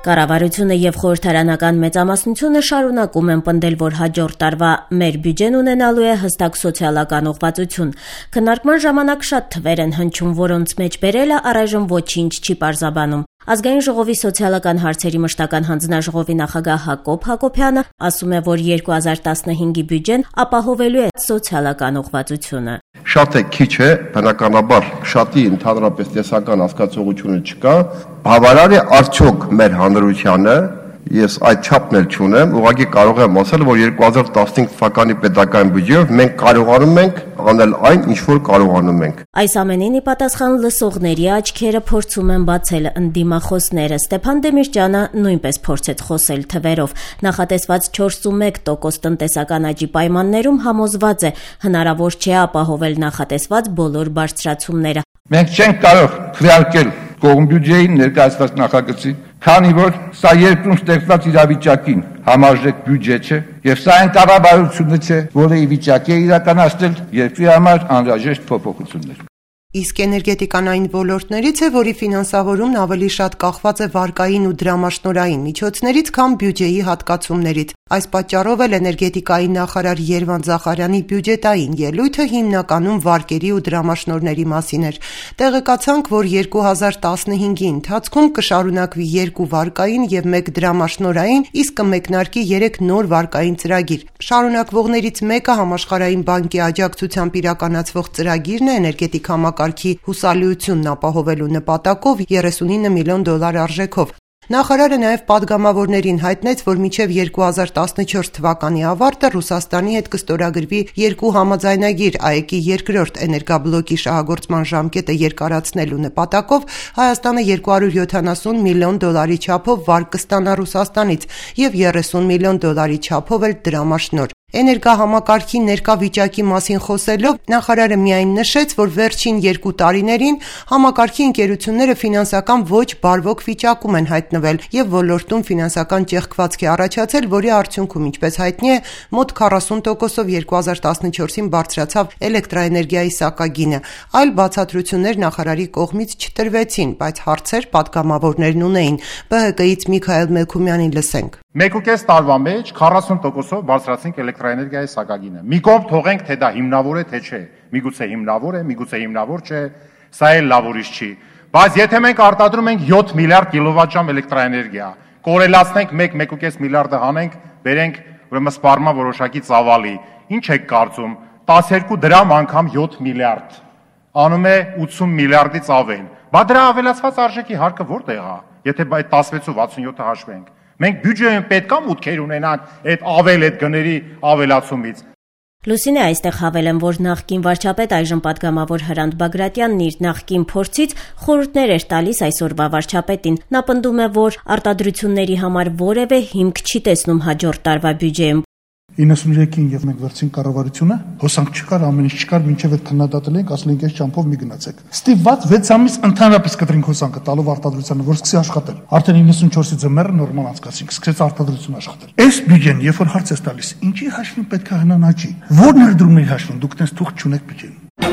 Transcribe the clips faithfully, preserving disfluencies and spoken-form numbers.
Կառավարությունը եւ խորհրդարանական մեծամասնությունը շարունակում են պնդել, որ հաջորդ տարվա մեր բյուջեն ունենալու է հստակ սոցիալական ուղղվածություն։ Քննարկման ժամանակ շատ թվեր են հնչում, որոնց մեջ բերելը առայժմ ոչինչ չի պարզաբանում։ Ազգային ժողովի սոցիալական հարցերի մշտական հանձնաժողովի նախագահ Հակոբ Հակոբյանը ասում է, որ երկու հազար տասնհինգի բյուջեն ապահովելու է սոցիալական ուղղվածությունը։ Շատ է քիչ է, բնականաբար շատի ընդհանրապես տեսական հասկացողությունը չկա, բավարար է արդյոք մեր հանրությանը, ես այդ չափն էլ չունեմ, ուղղակի կարող եմ ասել, որ երկու հազար տասնհինգ թվականի պետական բյուջեով մենք կարողանում ենք անել այն, ինչ որ կարողանում ենք։ Այս ամենին ի պատասխան լսողների աչքերը փորձում են բացել ընդդիմախոսները։ Ստեփան Դեմիրճյանը նույնպես փորձեց խոսել թվերով։ Նախատեսված չորսունմեկ տոկոս տնտեսական աճի պայմաններում համոզված է, հնարավոր չէ ապահովել նախատեսված բոլոր բարձրացումները։ Մենք չենք կարող քվեարկել կողմ բյուջեին ներկայացված նախագծի, քանի որ սա երկրում ստեղծված իրավիճակին համարժեք բյուջե չէ, եւ սա այն կառավարությունը չէ, որը ի վիճակի է իրականացնել երկրի համար անհրաժեշտ փոփոխություններ։ Իսկ էներգետիկան այն ոլորտներից է, որի ֆինանսավորումն ավելի շատ կախված է վարկային ու դրամաշնորհային միջոցներից, քան բյուջեի հատկացումներից։ Այս պատճառով էլ էներգետիկայի նախարար Երվանդ Զախարյանի բյուջետային ելույթը հիմնականում վարկերի ու դրամաշնորհների մասին էր։ Տեղեկացանք, որ երկու հազար տասնհինգի ընթացքում կշարունակվի երկու վարկային եւ մեկ դրամաշնորհային, իսկ կմեկնարկի երեք նոր վարկային ծրագիր։ Շարունակվողներից մեկը Համաշխարհային բանկի աջակցությամբ իրականացվող ծրագիրն է էներգետիկ համակարգի հուսալիությունն ապահովելու նպատակով երեսունինը միլիոն դոլար արժեքով։ Նախարարը նաև պատգամավորներին հայտնեց, որ մինչև երկու հազար տասնչորս թվականի ավարտը Ռուսաստանի հետ կստորագրվի երկու համաձայնագիր ԱԷԿ-ի երկրորդ էներգաբլոկի շահագործման ժամկետը երկարացնելու նպատակով Հայաստանը երկու հարյուր յոթանասուն միլիոն դոլարի չափով վարկ կստանա Ռուսաստանից եւ երեսուն միլիոն դոլարի չափով էլ դրամաշնորհ։ Էներգահամակարգի ներկա վիճակի մասին խոսելով նախարարը միայն նշեց, որ վերջին երկու տարիներին համակարգի ընկերությունները ֆինանսական ոչ բարվոք վիճակում են հայտնվել եւ ոլորտում ֆինանսական ճեղքվածք է առաջացել, որի արդյունքում, ինչպես հայտնի է, մոտ քառասուն տոկոսով երկու հազար տասնչորսին բարձրացավ էլեկտրաէներգիայի սակագինը։ Այլ բացատրություններ նախարարի կողմից չտրվեցին, բայց հարցեր պատգամավորներն ունեին։ ԲՀԿ-ից Միքայել Մելքումյանին լսենք։ Մեկուկես տարվա մեջ քառասուն տոկոսով բարձրացինք էլեկտրաէներգիայի սակագինը։ Մի կողմ թողենք, թե դա հիմնավոր է, թե չէ։ Միգուցե հիմնավոր է, միգուցե հիմնավոր չէ, սա էլ լավ ուրիշ չի։ Բայց եթե մենք արտադրում ենք յոթ միլիարդ կիլովատժամ էլեկտրաէներգիա, կորելացնենք մեկ մեկուկես միլիարդը հանենք, բերենք ուրեմն սպառման որոշակի ծավալի, ինչ եք կարծում, տասներկու դրամ անգամ յոթ միլիարդ, անում է ութսուն միլիարդից ավել։ Բա դրա ավելացված արժեքի հարկը որտեղ է, եթե այդ տասնվեցու վաթսունյոթը հաշվենք։ Մենք բյուջեում պետք է մուտքեր ունենանք այդ ավել այդ գների ավելացումից։ Լուսինե այստեղ հավելեմ, որ նախկին վարչապետ այժմ պատգամավոր Հրանտ Բագրատյանն իր նախկին փորձից խորհուրդներ էր տալիս այսօրվա վարչապետին։ Նա պնդում է, որ արտադրությունների համար որևէ հիմք չի տեսնում հաջորդ տարվա բյուջեում։ իննսունյոթին եւ մենք վերցին կառավարությունը, հոսանք չկար, ամեն ինչ չկար, մինչեւ այդ քննադատել ենք, ասել ենք այս ճամփով մի գնացեք։ Ստիպված վեց ամիս ընդհանրապես կտրենք հոսանքը տալով արտադրությանը, որ սկսի աշխատել։ Արդեն իննսունչորսի ձմեռը նորմալ անցկացինք, սկսեց արտադրությունը աշխատել։ Այս բյուջեն, երբ որ հարց է տալիս, ինչի հաշվին պետք է հնան աճի։ Ո՞ր ներդրումների հաշվին, դուք տես թուղթ չունեք բյուջեն։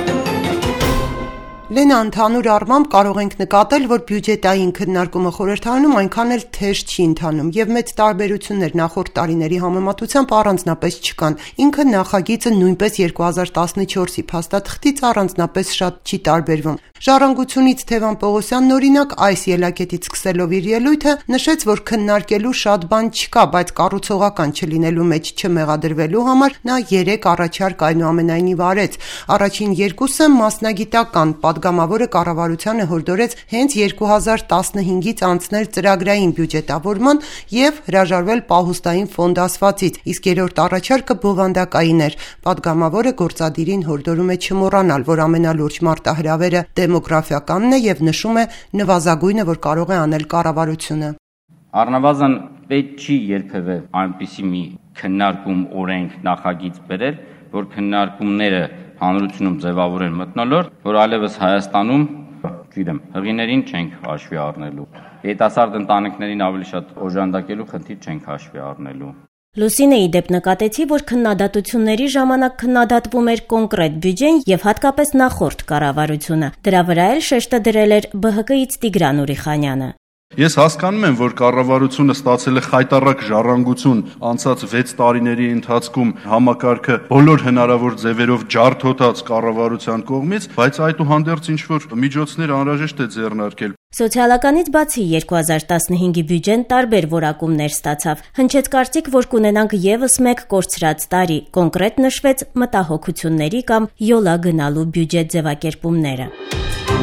Լենա, ընդհանուր առմամբ կարող ենք նկատել, որ բյուջետային քննարկումը խորհրդարանում այնքան էլ թեժ չի ընթանում եւ մեծ տարբերություններ նախորդ տարիների համեմատությամբ առանձնապես չկան։ Ինքը նախագիծը նույնպես երկու հազար տասնչորսի փաստաթղթից առանձնապես շատ չի տարբերվում։ Ժառանգությունից Թևան Պողոսյանն օրինակ այս ելակետից սկսելով իր ելույթը նշեց, որ քննարկելու շատ բան չկա, բայց կառուցողական չլինելու մեջ չմեղադրվելու համար նա երեք առաջարկ այնուամենայնիվ արեց։ Առաջին երկուսը մասնագիտական պատգամավորը կառավարությանը հորդորեց հենց երկու հազար տասնհինգից անցնել ծրագրային բյուջետավորման եւ հրաժարվել պահուստային ֆոնդ ասվածից, իսկ երրորդ առաջարկը բովանդակային էր։ Պատգամավորը գործադիրին հորդորում է չմոռանալ, որ ամենալուրջ մարտահրավերը դեմոգրաֆիականն է եւ նշում է նվազագույնը, որ կարող է անել կառավարությունը։ Առնվազն պետք չի երբևէ այնպիսի մի քննարկում օրենք նախագիծ բերել, որ քննարկումները հանրությունում ձևավորեն մթնոլորտ, որ այլևս Հայաստանում, գիտեմ, հղիներին չենք հաշվի առնելու, երիտասարդ ընտանիքներին ավելի շատ օժանդակելու խնդիր չենք հաշվի առնելու։ Լուսինեի դեպ նկատեցի, որ քննադատությունների ժամանակ քննադատվում էր կոնկրետ բյուջեն եւ հատկապես նախորդ կառավարությունը։ Դրա վրա էլ շեշտը դրել էր ԲՀԿ-ից Տիգրան Ուրիխանյանը։ Ես հասկանում եմ, որ կառավարությունը ստացել է խայտառակ ժառանգություն անցած վեց տարիների ընթացքում համակարգը բոլոր հնարավոր ձևերով ջարդոտած կառավարության կողմից, բայց այդուհանդերձ ինչ-որ միջոցներ անհրաժեշտ է ձեռնարկել։ Սոցիալականից բացի երկու հազար տասնհինգի բյուջեն տարբեր որակումներ ստացավ։ Հնչեց կարծիք, որ կունենանք ևս մեկ կորցրած տարի, կոնկրետ նշվեց մտահոգությունների կամ յոլա գնալու բյուջե ձևակերպումները։